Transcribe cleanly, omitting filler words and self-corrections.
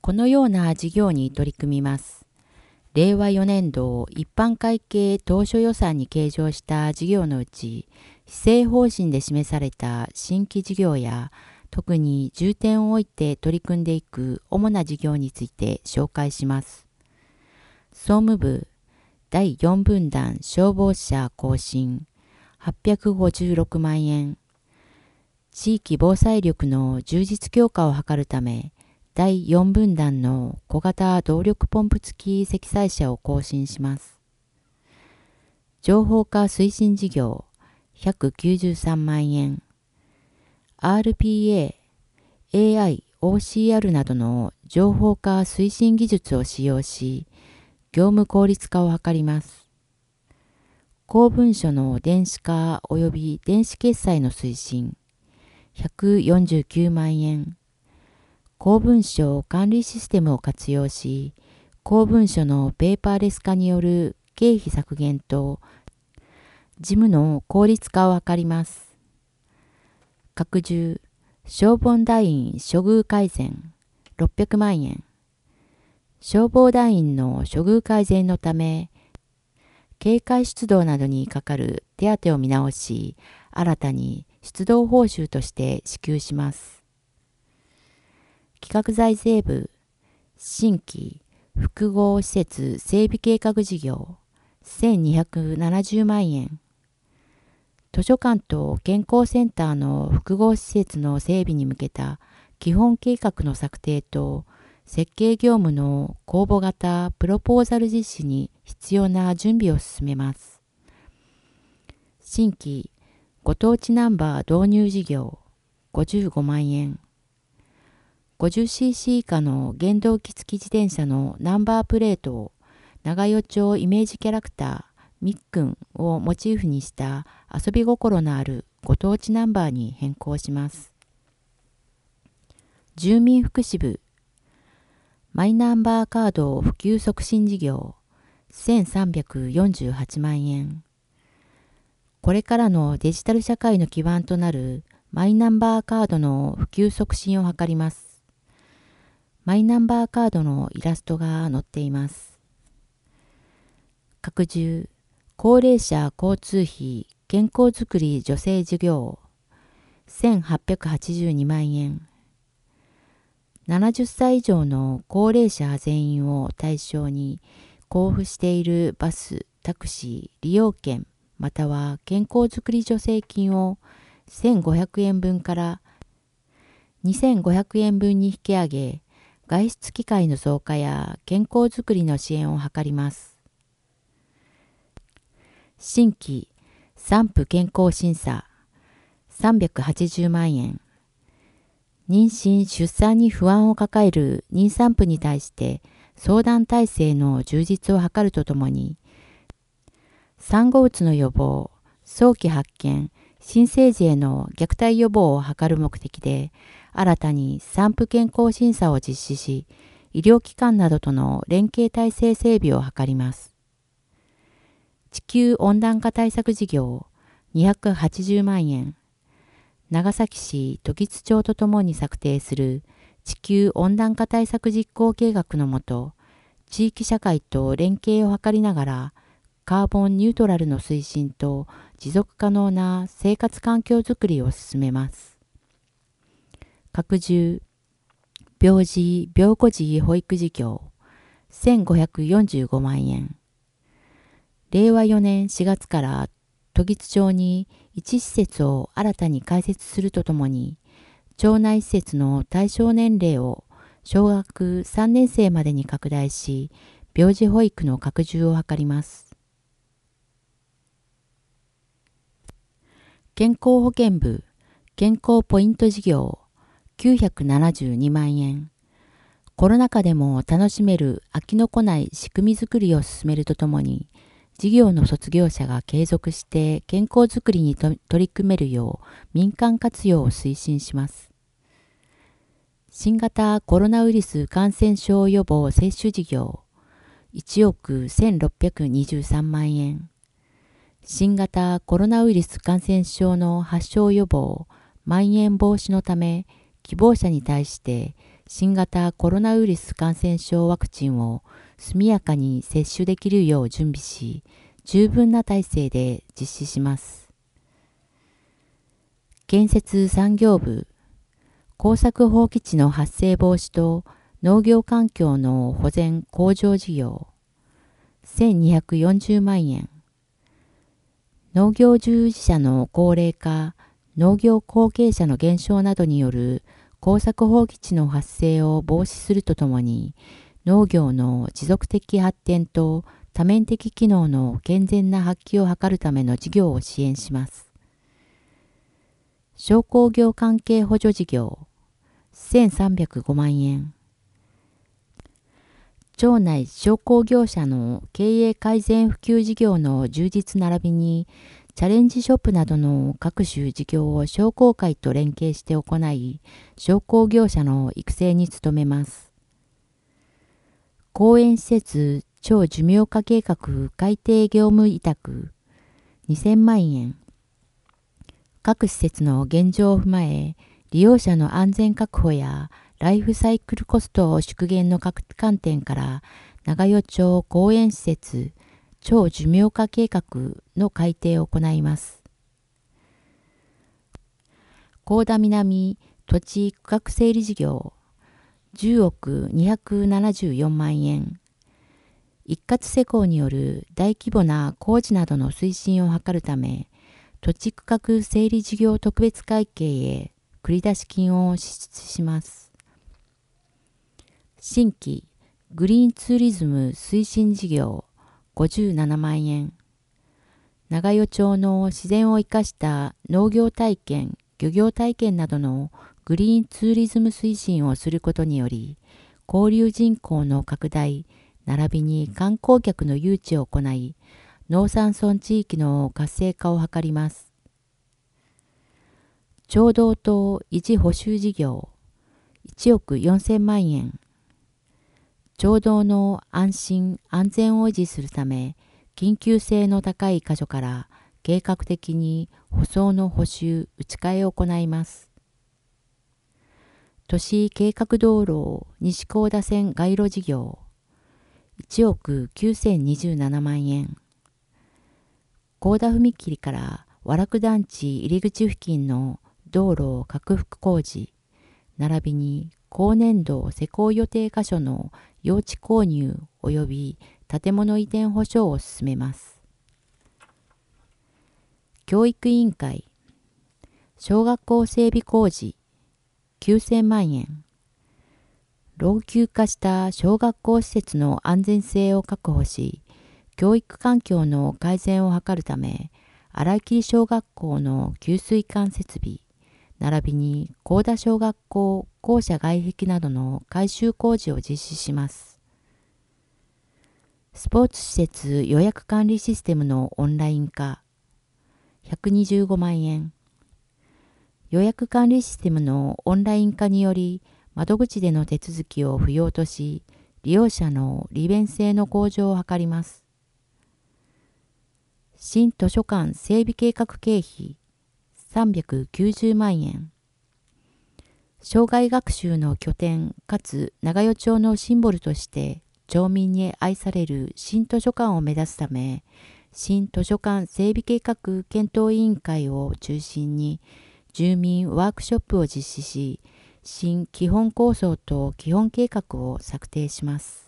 このような事業に取り組みます。令和4年度一般会計当初予算に計上した事業のうち、施政方針で示された新規事業や、特に重点を置いて取り組んでいく主な事業について紹介します。総務部第4分団消防車更新856万円。地域防災力の充実強化を図るため、第4分団の小型動力ポンプ付き積載車を更新します。情報化推進事業193万円。RPA、AI、OCR などの情報化推進技術を使用し、業務効率化を図ります。公文書の電子化及び電子決済の推進149万円。公文書管理システムを活用し、公文書のペーパーレス化による経費削減と事務の効率化を図ります。拡充消防団員処遇改善600万円。消防団員の処遇改善のため、警戒出動などにかかる手当を見直し、新たに出動報酬として支給します。企画財政部新規複合施設整備計画事業1270万円。図書館と健康センターの複合施設の整備に向けた基本計画の策定と設計業務の公募型プロポーザル実施に必要な準備を進めます。新規ご当地ナンバー導入事業55万円。50cc 以下の原動機付き自転車のナンバープレートを長与町イメージキャラクターみっくんをモチーフにした遊び心のあるご当地ナンバーに変更します。住民福祉部マイナンバーカード普及促進事業1348万円。これからのデジタル社会の基盤となるマイナンバーカードの普及促進を図ります。マイナンバーカードのイラストが載っています。拡充高齢者交通費健康づくり助成事業1882万円。70歳以上の高齢者全員を対象に交付しているバス、タクシー、利用券または健康づくり助成金を1500円分から2500円分に引き上げ、外出機会の増加や健康づくりの支援を図ります。新規産婦健康審査380万円。妊娠・出産に不安を抱える妊産婦に対して相談体制の充実を図るとともに、産後うつの予防、早期発見、新生児への虐待予防を図る目的で、新たに産婦健康審査を実施し、医療機関などとの連携体制整備を図ります。地球温暖化対策事業280万円。長崎市時津町とともに策定する地球温暖化対策実行計画のもと、地域社会と連携を図りながら、カーボンニュートラルの推進と持続可能な生活環境づくりを進めます。拡充病児・病後児保育事業1545万円。令和4年4月から時津町に1施設を新たに開設するとともに、町内施設の対象年齢を小学3年生までに拡大し、病児保育の拡充を図ります。健康保険部健康ポイント事業972万円。コロナ禍でも楽しめる飽きのこない仕組みづくりを進めるとともに、事業の卒業者が継続して健康づくりに取り組めるよう民間活用を推進します。新型コロナウイルス感染症予防接種事業1億1623万円。新型コロナウイルス感染症の発症予防、蔓延防止のため、希望者に対して新型コロナウイルス感染症ワクチンを速やかに接種できるよう準備し、十分な体制で実施します。建設産業部、耕作放棄地の発生防止と農業環境の保全向上事業、1240万円。農業従事者の高齢化、農業後継者の減少などによる耕作放棄地の発生を防止するとともに、農業の持続的発展と多面的機能の健全な発揮を図るための事業を支援します。商工業関係補助事業、1305万円。町内商工業者の経営改善普及事業の充実並びに、チャレンジショップなどの各種事業を商工会と連携して行い、商工業者の育成に努めます。公園施設超寿命化計画改定業務委託2000万円。各施設の現状を踏まえ、利用者の安全確保やライフサイクルコスト縮減の観点から、長与町公園施設超寿命化計画の改定を行います。高田南土地区画整理事業10億274万円。一括施工による大規模な工事などの推進を図るため、土地区画整理事業特別会計へ繰出金を支出します。新規グリーンツーリズム推進事業57万円。長与町の自然を生かした農業体験、漁業体験などのグリーンツーリズム推進をすることにより、交流人口の拡大、並びに観光客の誘致を行い、農山村地域の活性化を図ります。町道と維持補修事業1億4000万円。町道の安心安全を維持するため、緊急性の高い箇所から計画的に舗装の補修・打ち替えを行います。都市計画道路西高田線街路事業1億9027万円。高田踏切から和楽団地入り口付近の道路拡幅工事、並びに後年度施工予定箇所の用地購入及び建物移転保証を進めます。教育委員会、小学校整備工事9000万円。老朽化した小学校施設の安全性を確保し、教育環境の改善を図るため、荒切小学校の給水管設備、並びに高田小学校校舎外壁などの改修工事を実施します。スポーツ施設予約管理システムのオンライン化125万円。予約管理システムのオンライン化により、窓口での手続きを不要とし、利用者の利便性の向上を図ります。新図書館整備計画経費390万円。生涯学習の拠点かつ長与町のシンボルとして町民に愛される新図書館を目指すため、新図書館整備計画検討委員会を中心に住民ワークショップを実施し、新基本構想と基本計画を策定します。